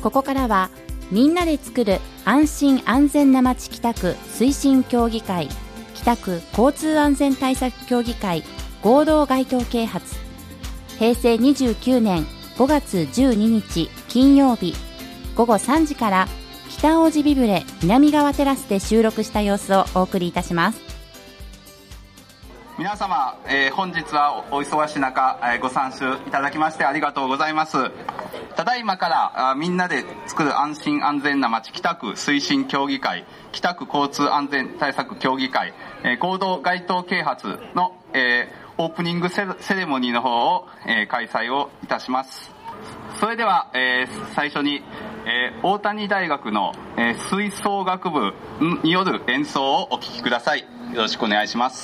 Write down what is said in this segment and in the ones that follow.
ここからはみんなで作る安心安全なまち北区推進協議会北区交通安全対策協議会合同街頭啓発、平成29年5月12日金曜日午後3時から北大路ビブレ南側テラスで収録した様子をお送りいたします。 皆様、本日はお忙しい中、ご参集いただきましてありがとうございます。ただいまからみんなで作る安心安全な街北区推進協議会北区交通安全対策協議会、合同街頭啓発の、オープニングセレモニーの方を、開催をいたします。それでは、最初に、大谷大学の、吹奏楽部による演奏をお聴きください。よろしくお願いします。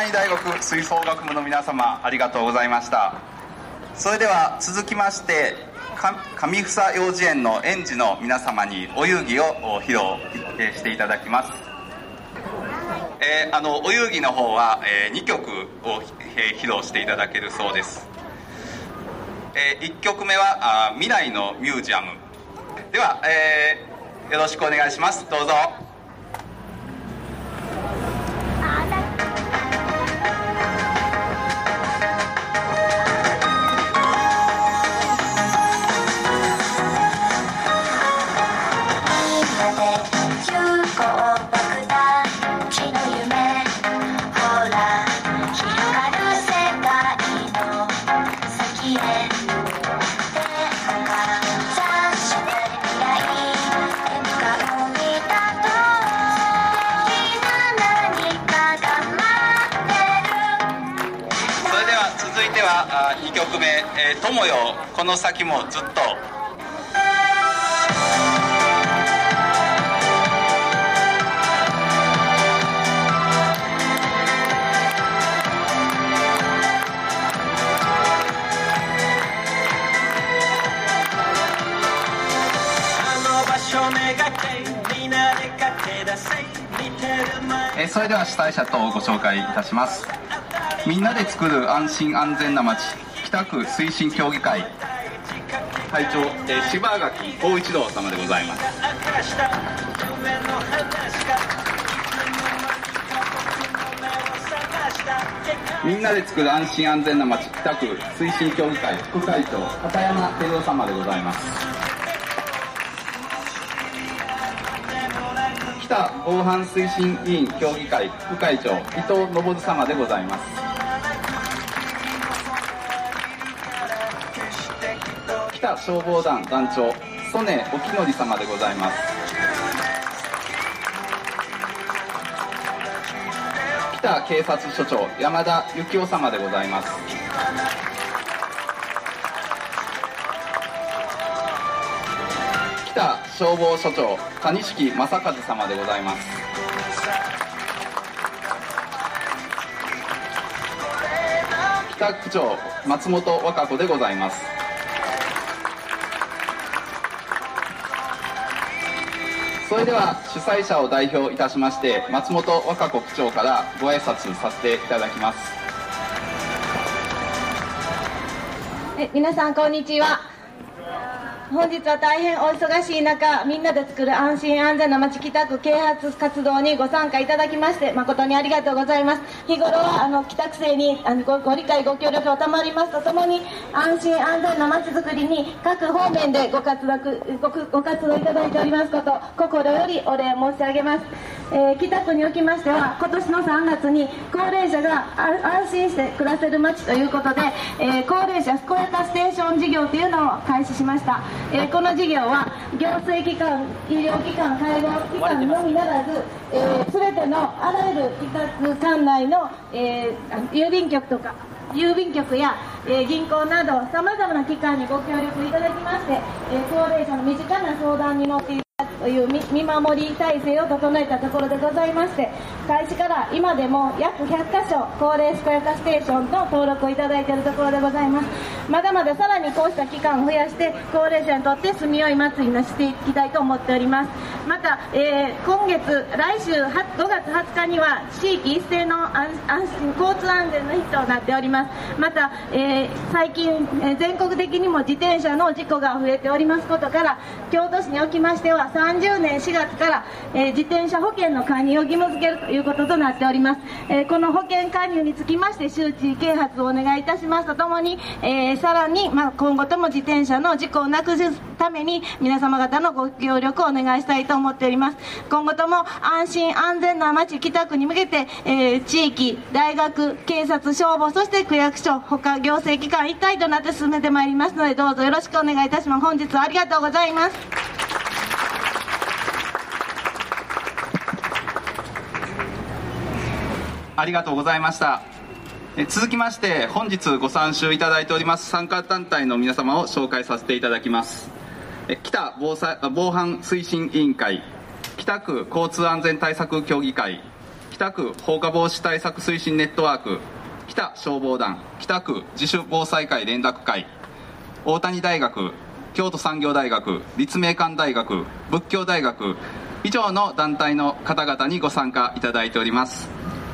谷大学吹奏楽部の皆様、ありがとうございました。それでは続きまして、上房幼稚園の園児の皆様にお遊戯を披露していただきます。お遊戯の方は、2曲を披露していただけるそうです。1曲目は未来のミュージアムでは、よろしくお願いします。どうぞ。2曲目、友よこの先もずっと。それでは主催者等をご紹介いたします。みんなで作る安心安全な街北区推進協議会会長、柴垣光一郎様でございます。みんなで作る安心安全な街北区推進協議会副会長片山照夫様でございます。北防犯推進委員協議会副会長伊藤信様でございます。北消防団団長曽根沖則様でございます。北警察署長山田幸雄様でございます。北消防署長谷敷正和様でございます。北区長松本和歌子でございます。それでは主催者を代表いたしまして松本和歌子区長からご挨拶させていただきます。 皆さんこんにちは。本日は大変お忙しい中、みんなで作る安心安全な街北区啓発活動にご参加いただきまして誠にありがとうございます。日頃は帰宅生にご理解ご協力を賜りますとともに、安心安全な街づくりに各方面でご活動いただいておりますこと心よりお礼申し上げます。北区におきましては今年の3月に高齢者が安心して暮らせる街ということで、高齢者健やかステーション事業というのを開始しました。この事業は行政機関、医療機関、介護機関のみならず、全てのあらゆる北区管内の、郵便局や、銀行などさまざまな機関にご協力いただきまして、高齢者の身近な相談に乗っていただくという見守り体制を整えたところでございまして、開始から今でも約100カ所高齢健やかステーションの登録をいただいているところでございます。まだまださらにこうした期間を増やして高齢者にとって住みよい街にしていきたいと思っております。また、今月来週5月20日には地域一斉の交通安全の日となっております。また、最近、全国的にも自転車の事故が増えておりますことから、京都市におきましては30年4月から、自転車保険の加入を義務付けるということとなっております。この保険加入につきまして周知啓発をお願いいたしますとともに、さらに、今後とも自転車の事故をなくすために皆様方のご協力をお願いしたいと思っております。今後とも安心安全な街北区に向けて、地域、大学、警察、消防、そして区役所、他行政機関一体となって進めてまいりますので、どうぞよろしくお願いいたします。本日はありがとうございます。 ありがとうございました。続きまして本日ご参集いただいております参加団体の皆様を紹介させていただきます。北防犯推進委員会、北区交通安全対策協議会、 北区放火防止対策推進ネットワーク、北消防団、北区自主防災会連絡会、大谷大学、京都産業大学、立命館大学、仏教大学、以上の団体の方々にご参加いただいております。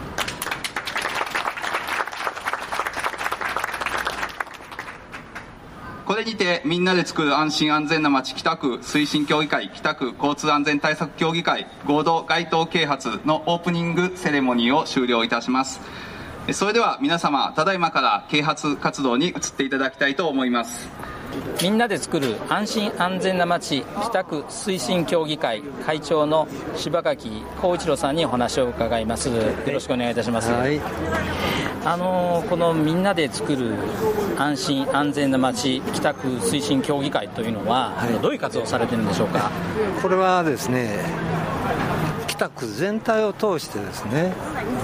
これにてみんなで作る安心安全な街北区推進協議会、北区交通安全対策協議会合同街頭啓発のオープニングセレモニーを終了いたします。それでは皆様、ただいまから啓発活動に移っていただきたいと思います。 みんなで作る安心安全な街北区推進協議会会長の柴垣浩一郎さんにお話を伺います。よろしくお願いいたします。はい、このみんなで作る安心安全な街北区推進協議会というのは、どういう活動をされているんでしょうか。 これはですね、北区全体を通してですね、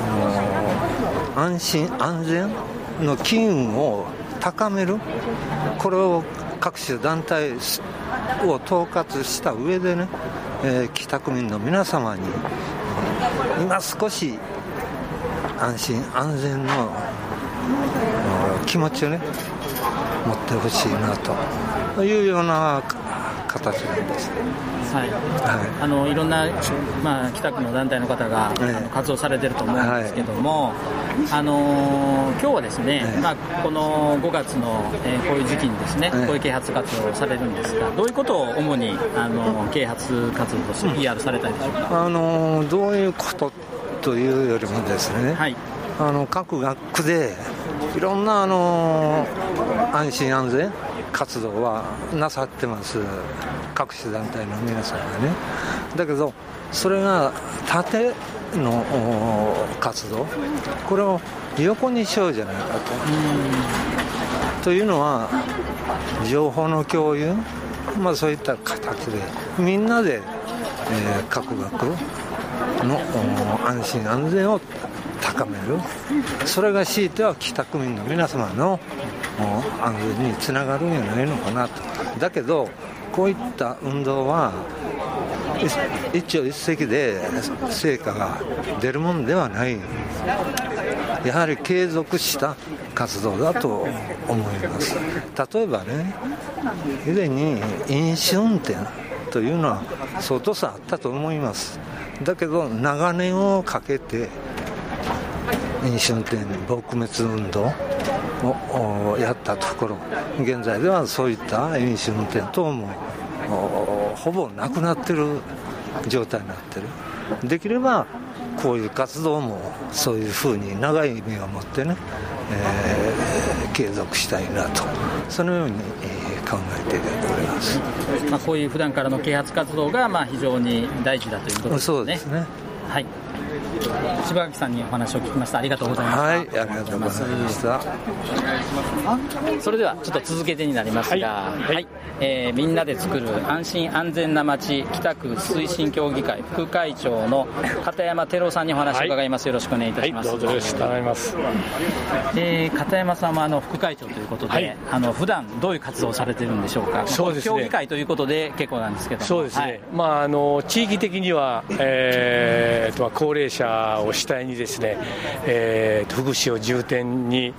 安心安全の機運を高める、これを各種団体を統括した上でね、北区民の皆様に今少し安心安全の気持ちをね持ってほしいなというような形なんです。 はいはい、いろんな、北区の団体の方が、活動されていると思うんですけども、今日はですね、この5月の、こういう時期にですね、こういう啓発活動をされるんですが、どういうことを主に啓発活動として PR されたいでしょうか。 どういうことというよりもですね、はい、各学区でいろんな安心安全活動はなさってます、各種団体の皆さんがね。だけどそれが縦の活動、これを横にしようじゃないかというのは、情報の共有、そういった形でみんなで、各学の安心安全を高める、それが強いては北区民の皆様の安全につながるんじゃないのかなと。だけどこういった運動は一朝一夕で成果が出るものではない、やはり継続した活動だと思います。例えばね、以前に飲酒運転というのは相当差あったと思います。だけど長年をかけて飲酒運転撲滅運動をやったところ、現在ではそういった飲酒運転等もほぼなくなってる状態になってる。できればこういう活動もそういうふうに長い目を持ってね、継続したいなと、そのように考えております。 こういう普段からの啓発活動が非常に大事だということですね。 そうですね。 はい、柴垣さんにお話を聞きました。ありがとうございました。 はい、ありがとうございました。 それではちょっと続けてになりますが、みんなで作る安心安全な街北区推進協議会副会長の片山照夫さんにお話を伺います。よろしくお願いいたします。 どうぞよろしくお願いします。 片山さんは副会長ということで、普段どういう活動をされているんでしょうか。そうですね、協議会ということで結構なんですけども。 そうですね、地域的には、高齢者を主体にですね、福祉を重点に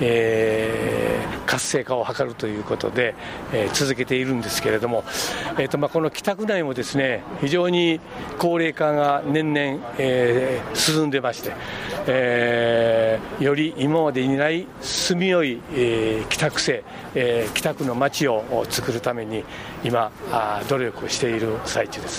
活性化を図るということで、続けているんですけれども、この北区内もですね、非常に高齢化が年々、進んでまして、より今までにない住みよい、北区政、北区の街を作るために今努力をしている最中です。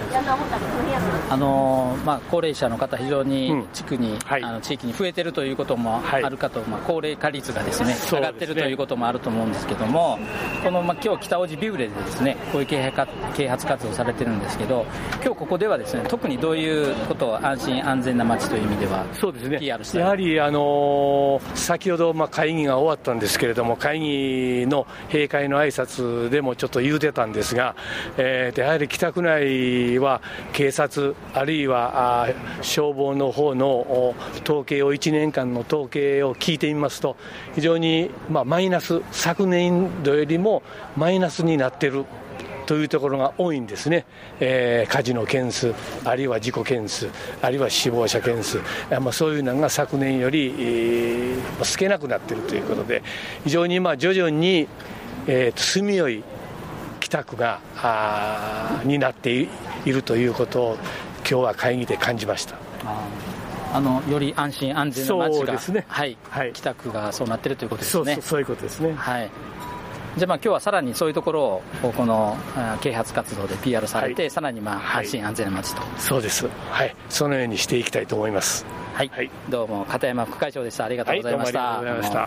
高齢者の方非常に地区に、地域に増えているということもあるかと、高齢化率がですね上がっているということもあると思うんですけども、この、今日北大路ビューレでですねこういう啓発活動をされているんですけど、今日ここではですね特にどういうことを安心安全な街という意味では PR したい。 やはり先ほど会議が終わったんですけれども、会議の閉会の挨拶でもちょっと言うてたんですが、やはり北区内は警察あるいは消防の方の統計を1年間の統計を聞いてみますと、非常にマイナス、昨年度よりもマイナスになっているというところが多いんですね。火事の件数、あるいは事故件数、あるいは死亡者件数、そういうのが昨年より、少なくなっているということで、非常に徐々に、住みよい帰宅がになっているということを今日は会議で感じました。 より安心安全な街が、 そうですね、 帰宅がそうなっているということですね。 そういうことですね。 じゃあ今日はさらにそういうところをこの啓発活動で PR されて、さらに安心安全な街と。 そうです。そのようにしていきたいと思います。 どうも片山副会長でした。ありがとうございました。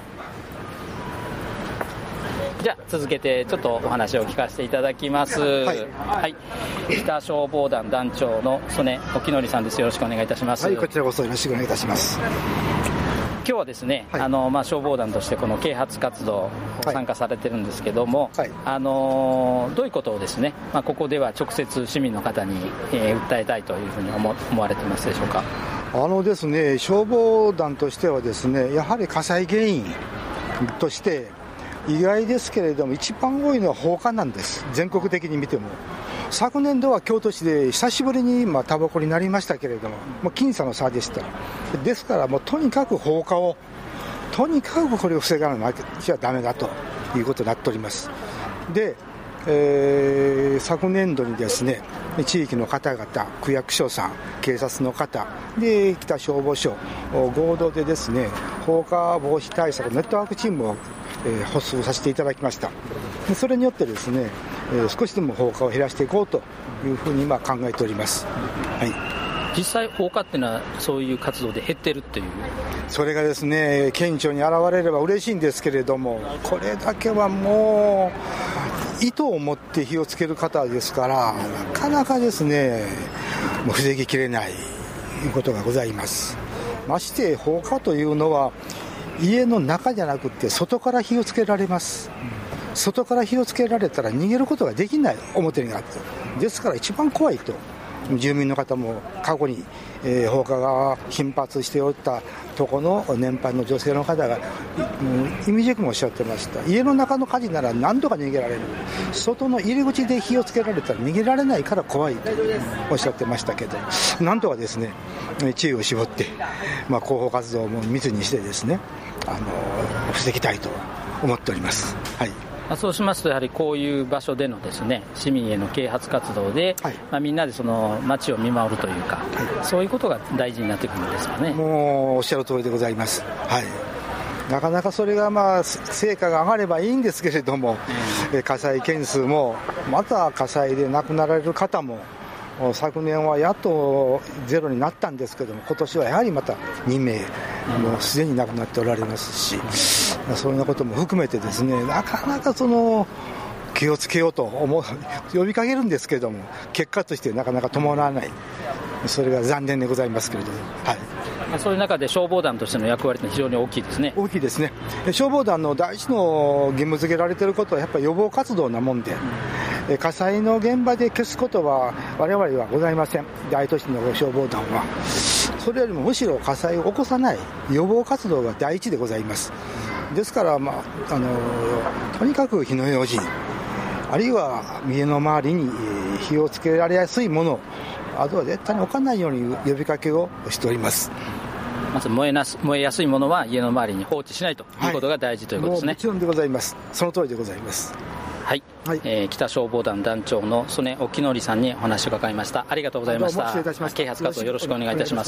じゃあ続けてちょっとお話を聞かせていただきます。北消防団団長の曽根沖則さんです。よろしくお願いいたします。 こちらこそよろしくお願いいたします。 今日はですね、消防団としてこの啓発活動参加されてるんですけども、どういうことをですね、ここでは直接市民の方に、訴えたいというふうに思われてますでしょうか。 ですね、消防団としてはですね、やはり火災原因として意外ですけれども一番多いのは放火なんです。全国的に見ても昨年度は京都市で久しぶりにタバコになりましたけれども、もう僅差の差でした。ですからもうとにかく放火をこれを防がなきゃダメだということになっております。で、昨年度にですね、地域の方々、区役所さん、警察の方で北消防署合同でですね、放火防止対策ネットワークチームを発足させていただきました。それによってですね、少しでも放火を減らしていこうというふうに考えております。 実際放火っていうのはそういう活動で減ってるっていう、 それがですね顕著に現れれば嬉しいんですけれども、これだけはもう意図を持って火をつける方ですから、なかなかですねもう防ぎきれないことがございます。まして放火というのは家の中じゃなくて外から火をつけられます。外から火をつけられたら逃げることができない、表にあって、ですから一番怖いと住民の方も過去に、放火が頻発しておったとこの年配の女性の方が意味じくもおっしゃってました。家の中の火事なら何とか逃げられる、外の入り口で火をつけられたら逃げられないから怖いとおっしゃってましたけど、なんとかですね知恵を絞って広報活動も密にしてですね防ぎたいと思っております。 そうしますとやはりこういう場所でのですね市民への啓発活動で、みんなでその街を見守るというか、そういうことが大事になってくるんですかね。 もうおっしゃる通りでございます。なかなかそれが成果が上がればいいんですけれども、火災件数もまた火災で亡くなられる方も昨年はやっとゼロになったんですけども、今年はやはりまた2名もうすでに亡くなっておられますし、そういうようなことも含めてですね、なかなか気をつけようと呼びかけるんですけれども、結果としてなかなか伴わない、それが残念でございますけれども、 そういう中で消防団としての役割って非常に大きいですね。 大きいですね。消防団の第一の義務付けられていることはやっぱり予防活動なもんで、火災の現場で消すことは我々はございません。大都市の消防団はそれよりもむしろ火災を起こさない予防活動が第一でございます。ですから、とにかく火の用心、あるいは家の周りに火をつけられやすいもの、あとは絶対に置かないように呼びかけをしております。 まず燃えやすいものは家の周りに放置しないということが大事ということですね。 もちろんでございます。その通りでございます。 北消防団団長の曽根沖則さんにお話を伺いました。ありがとうございました。啓発活動よろしくお願いいたします。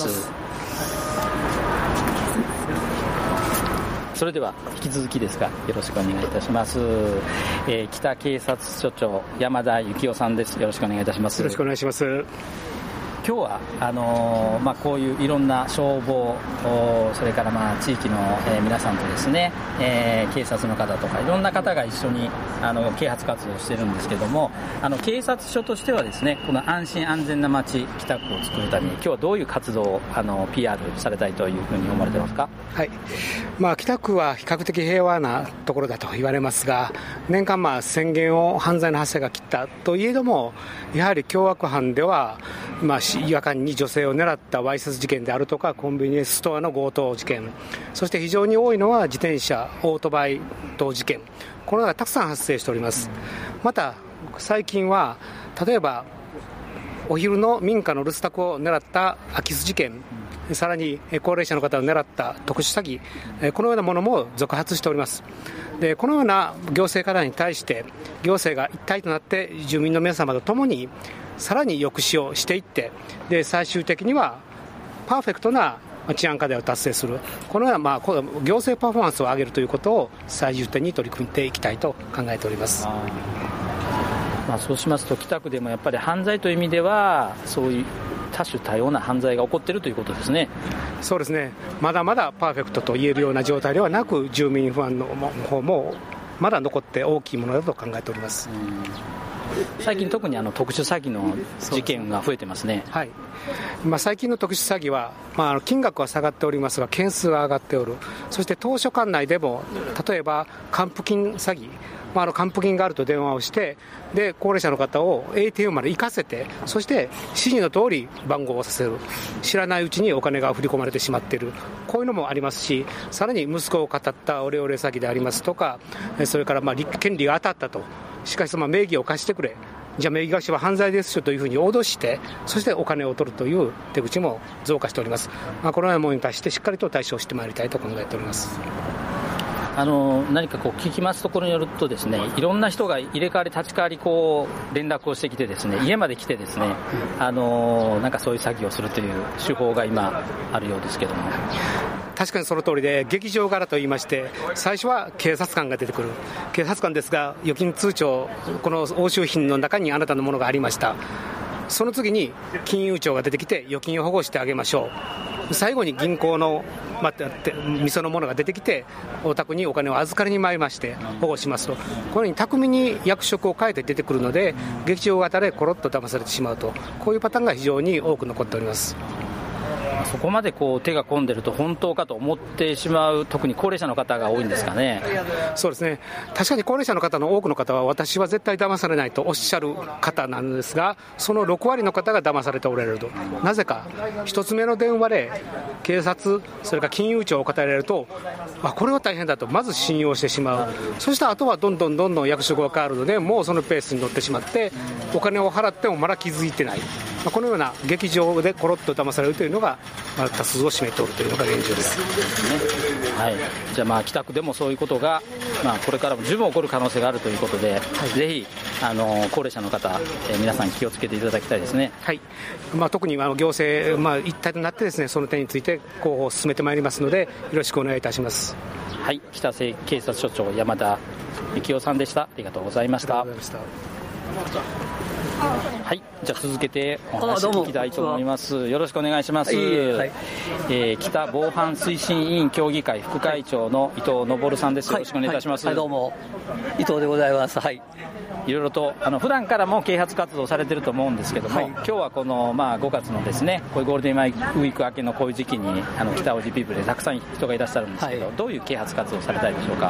それでは引き続きですがよろしくお願いいたします。北警察署長山田幸雄さんです。よろしくお願いいたします。 よろしくお願いします。 今日はこういういろんな消防、それから地域の、皆さんとですね、警察の方とかいろんな方が一緒に啓発活動をしているんですけども、警察署としてはですね、この安心安全な街北区を作るために今日はどういう活動をPR されたいというふうに思われてますか？ 北区は比較的平和なところだと言われますが、年間宣言を犯罪の発生が切ったといえども、やはり凶悪犯では夜間に女性を狙ったわいせつ事件であるとか、コンビニエンスストアの強盗事件、そして非常に多いのは自転車オートバイ等事件、これがたくさん発生しております。また最近は例えばお昼の民家の留守宅を狙った空き巣事件、さらに高齢者の方を狙った特殊詐欺、このようなものも続発しております。でこのような行政課題に対して行政が一体となって住民の皆様と共にさらに抑止をしていって、で最終的にはパーフェクトな治安課題を達成する、このような行政パフォーマンスを上げるということを最重点に取り組んでいきたいと考えております。 そうしますと北区でもやっぱり犯罪という意味ではそういう多種多様な犯罪が起こっているということですね。 そうですね、まだまだパーフェクトと言えるような状態ではなく、住民不安の方もまだ残って大きいものだと考えております。 最近特に特殊詐欺の事件が増えてますね。 はい、最近の特殊詐欺は、金額は下がっておりますが件数は上がっておる。そして当所管内でも例えば還付金詐欺、還付金があると電話をして、で高齢者の方を ATM まで行かせて、そして指示の通り番号をさせる、知らないうちにお金が振り込まれてしまっている、こういうのもありますし、さらに息子を語ったオレオレ詐欺でありますとか、それから権利が当たったと、しかし名義を貸してくれ、じゃあ名義貸しは犯罪ですよというふうに脅して、そしてお金を取るという手口も増加しております。このようなものに対してしっかりと対処してまいりたいと考えております。 何か聞きますところによるとですね、いろんな人が入れ替わり立ち替わり連絡をしてきてですね、家まで来てですね、なんかそういう詐欺をするという手法が今あるようですけども。 確かにその通りで、劇場柄といいまして、最初は警察官が出てくる。警察官ですが、預金通帳、この押収品の中にあなたのものがありました。その次に金融庁が出てきて預金を保護してあげましょう。最後に銀行のみそのものが出てきて、お宅にお金を預かりに参りまして保護しますと、このように巧みに役職を変えて出てくるので、劇場型でコロッと騙されてしまうと、こういうパターンが非常に多く残っております。 そこまで手が込んでると本当かと思ってしまう、特に高齢者の方が多いんですかね。 そうですね、確かに高齢者の方の多くの方は、私は絶対騙されないとおっしゃる方なんですが、その6割の方が騙されておられると。なぜか、1つ目の電話で警察、それから金融庁を語られると、これは大変だとまず信用してしまう。そしてあとはどんどん役職が変わるので、もうそのペースに乗ってしまって、お金を払ってもまだ気づいてない、このような劇場でコロッと騙されるというのが多数を占めておるというのが現状です。 はい、じゃあ北区でもそういうことが、これからも十分起こる可能性があるということで、ぜひ高齢者の方、皆さん気をつけていただきたいですね。 はい、特に行政、一体となってですね、その点について広報を進めてまいりますので、よろしくお願いいたします。 はい、北瀬警察署長山田幸雄さんでした。ありがとうございました。はい、じゃあ続けてお話聞きたいと思います。よろしくお願いします。北防犯推進委員協議会副会長の伊藤昇さんです。よろしくお願いいたします。 どうも伊藤でございます。 いろいろと普段からも啓発活動されていると思うんですけども、今日はこの5月のですね、こういうゴールデンウィーク明けのこういう時期に北大路ピープルでたくさん人がいらっしゃるんですけど、どういう啓発活動をされたいでしょうか。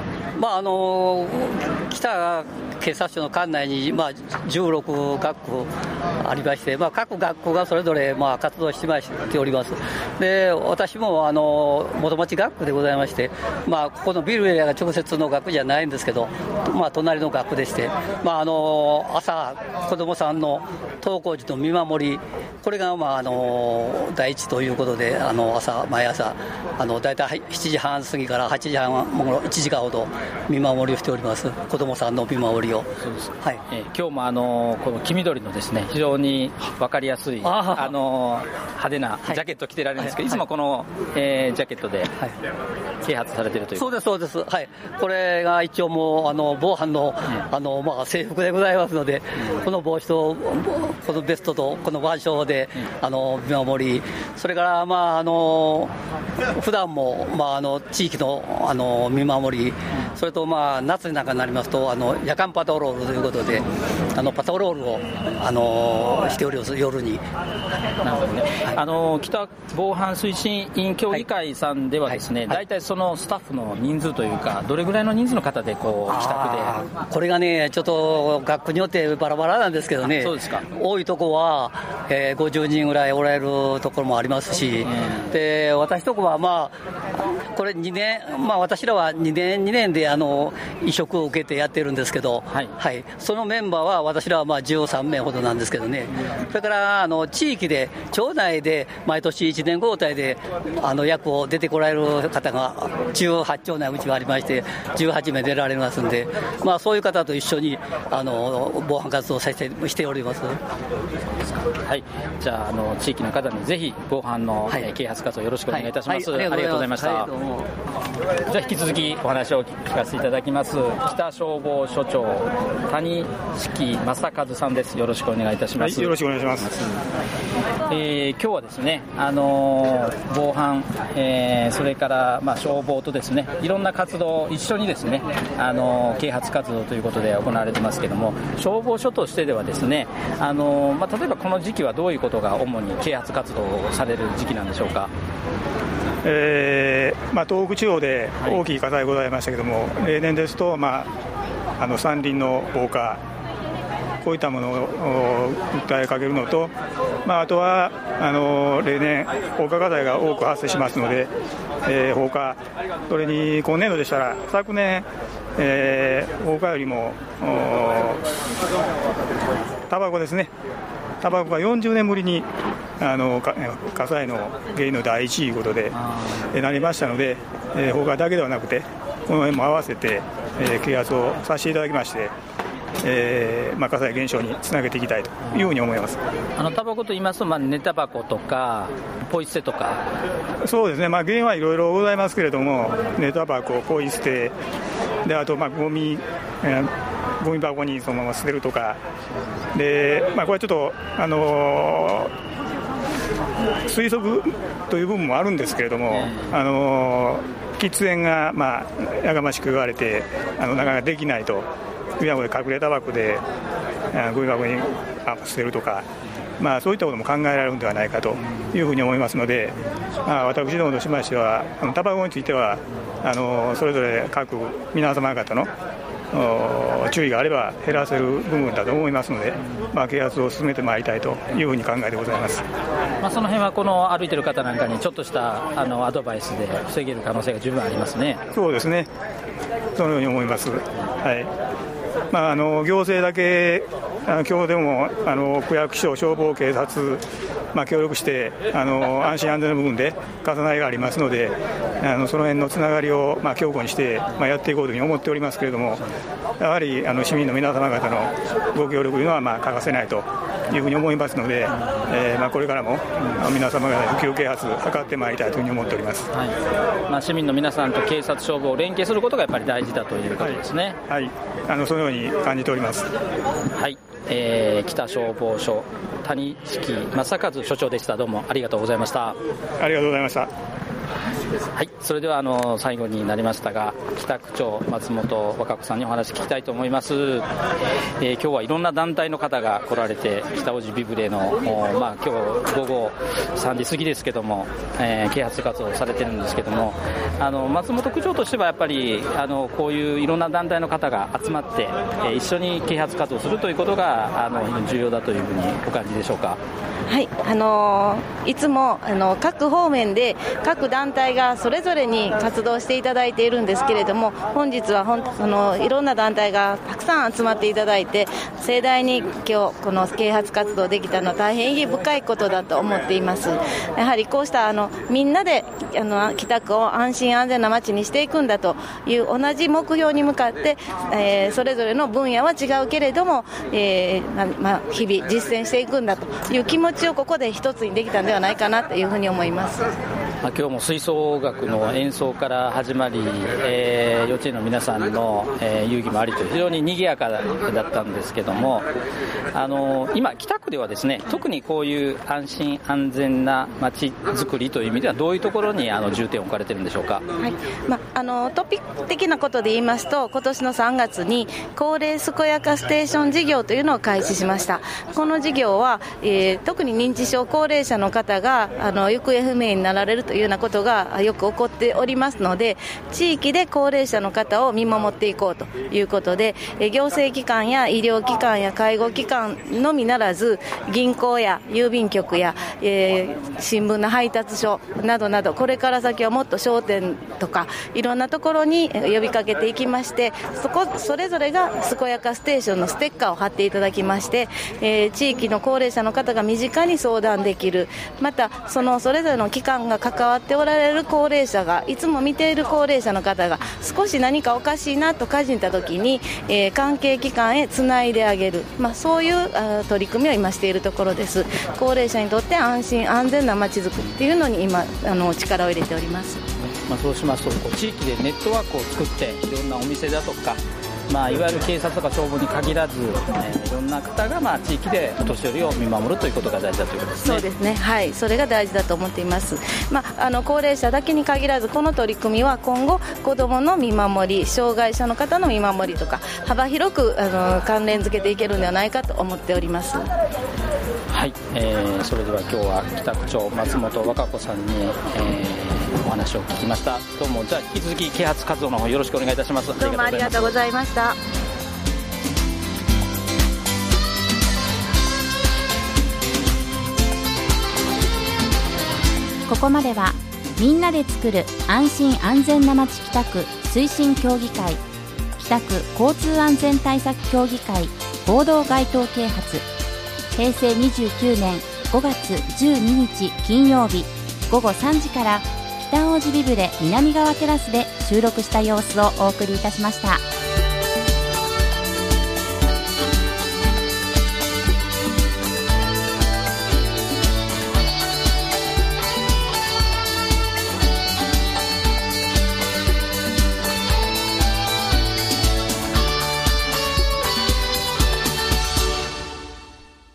北警察署の管内に16学校ありまして、各学校がそれぞれ活動しております。で、私も元町学区でございまして、ここのビルエリアが直接の学区じゃないんですけど、隣の学区でして、朝子どもさんの登校時の見守り、これが第一ということで、毎朝だいたい7時半過ぎから8時半頃1時間ほど見守りをしております。子どもさんの見守りを。 そうです。今日もこの黄緑のですね、非常に分かりやすい派手なジャケット着てられるんですけど、いつもこのジャケットで啓発されているという。 そうです。これが一応もう防犯の制服でございますので、この帽子とこのベストとこの腕章で見守り、それから普段も地域の見守り、それと夏になんかになりますと夜間パトロールということでパトロールをしております、夜に。 なるほどね。北防犯推進委員協議会さんではですね、大体そのスタッフの人数というか、どれぐらいの人数の方で北区で。 これがね、ちょっと学区によってバラバラなんですけどね。 そうですか。 多いとこは、50人ぐらいおられるところもありますし、で私とこはこれ2年、私らは2年でで移植を受けてやってるんですけど、はいはい、そのメンバーは私らは13名ほどなんですけどね、それから地域で町内で毎年1年交代で役を出てこられる方が18町内うちはありまして18名出られますんで、そういう方と一緒に防犯活動をしております。 はい、じゃあ地域の方にぜひ防犯の、啓発活動よろしくお願いいたします。ありがとうございました。じゃあ引き続きお話を聞かせていただきます。北消防署長谷敷正和さんです。よろしくお願いいたします。 よろしくお願いします。 今日はですね、防犯、それから、消防とですね、いろんな活動を一緒にですね、啓発活動ということで行われてますけども、消防署としてではですね、例えばこの時期はどういうことが主に啓発活動をされる時期なんでしょうか。 東北地方で大きい火災ございましたけども、例年ですと、山林の放火、こういったものを訴えかけるのと、あとは例年放火火災が多く発生しますので、放火、それに今年度でしたら昨年、放火よりもタバコですね、タバコが40年ぶりに火災の原因の第一位ということでなりましたので、放火だけではなくてこの辺も合わせて、啓発をさせていただきまして、火災減少につなげていきたいというふうに思います。 タバコと言いますと、寝タバコとかポイ捨てとか。 そうですね、原因はいろいろございますけれども、寝タバコ、ポイ捨てで、あとゴミ箱にそのまま捨てるとかで、これちょっと推測という部分もあるんですけれども、喫煙がやがましく言われてなかなかできないと。隠れタバコでゴミ箱に捨てるとか、そういったことも考えられるのではないかというふうに思いますので、私どもとしましてはタバコについてはそれぞれ各皆様方の注意があれば減らせる部分だと思いますので、啓発を進めてまいりたいというふうに考えてございます。 その辺はこの歩いてる方なんかにちょっとしたアドバイスで防げる可能性が十分ありますね。 そうですね、そのように思います。はい、行政だけ今日でも区役所、消防、警察、協力して安心安全の部分で重なりがありますので、その辺のつながりを強固にして、やっていこうというふうに思っておりますけれども、やはり市民の皆様方のご協力というのは欠かせないというふうに思いますので、これからも皆様方の普及啓発を図ってまいりたいというふうに思っております。 はい、市民の皆さんと警察、消防を連携することがやっぱり大事だということですね。 はい、そのように感じております。 はい、北消防署谷敷正和署長でした。どうもありがとうございました。 ありがとうございました。 はい、それでは最後になりましたが、北区長松本和歌子さんにお話聞きたいと思います。今日はいろんな団体の方が来られて、北大路ビブレの、今日午後3時過ぎですけども、啓発活動をされてるんですけども、松本区長としてはやっぱりこういういろんな団体の方が集まって、一緒に啓発活動をするということが非常に重要だというふうにお感じでしょうか。 はい、いつも各方面で各団体がそれぞれに活動していただいているんですけれども、本日はいろんな団体がたくさん集まっていただいて、盛大に今日この啓発活動できたのは大変意義深いことだと思っています。やはりこうしたみんなで北区を安心安全な街にしていくんだという同じ目標に向かって、それぞれの分野は違うけれども、日々実践していくんだという気持ちをここで一つにできたんではないかなというふうに思います。 今日も吹奏楽の演奏から始まり、幼稚園の皆さんの、遊戯もありと非常に賑やかだったんですけども、今北区ではですね、特にこういう安心安全な街づくりという意味ではどういうところに重点を置かれているんでしょうか。 はい、トピック的なことで言いますと、今年の3月に高齢健やかステーション事業というのを開始しました。この事業は、特に認知症高齢者の方が行方不明になられるというようなことがよく起こっておりますので、地域で高齢者の方を見守っていこうということで、行政機関や医療機関や介護機関のみならず、銀行や郵便局や、新聞の配達所などなど、これから先はもっと商店とかいろんなところに呼びかけていきまして、それぞれが健やかステーションのステッカーを貼っていただきまして、地域の高齢者の方が身近に相談できる、またそれぞれの機関が関わっておられる高齢者が、いつも見ている高齢者の方が少し何かおかしいなと感じたときに、関係機関へつないであげる、そういう取り組みを今しているところです。高齢者にとって安心安全なまちづくりっていうのに今力を入れております。 そうしますと、地域でネットワークを作って、いろんなお店だとか、いわゆる警察とか消防に限らず、いろんな方が地域でお年寄りを見守るということが大事だということですね。 そうですね、はい、それが大事だと思っています。高齢者だけに限らず、この取り組みは今後子どもの見守り、障害者の方の見守りとか幅広く関連付けていけるんではないかと思っております。 はい、それでは今日は北区長松本和歌子さんに、お話を聞きました。どうも、じゃあ引き続き啓発活動の方よろしくお願いいたします。 どうもありがとうございました。 ここまではみんなで作る安心安全なまち北区推進協議会、北区交通安全対策協議会合同街頭啓発、平成29年5月12日金曜日午後3時から北大路ビブレ南側テラスで収録した様子をお送りいたしました。